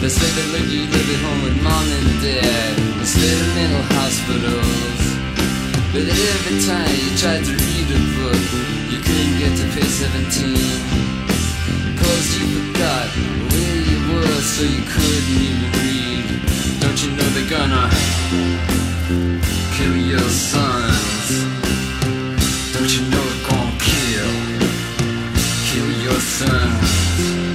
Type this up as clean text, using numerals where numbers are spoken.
They said they let you live at home with mom and dad instead of mental hospitals. But every time you tried to read a book, you couldn't get to page 17, 'cause you forgot where you were, so you couldn't even read. Don't you know they're gonna kill your sons? Don't you know they're gonna kill your sons?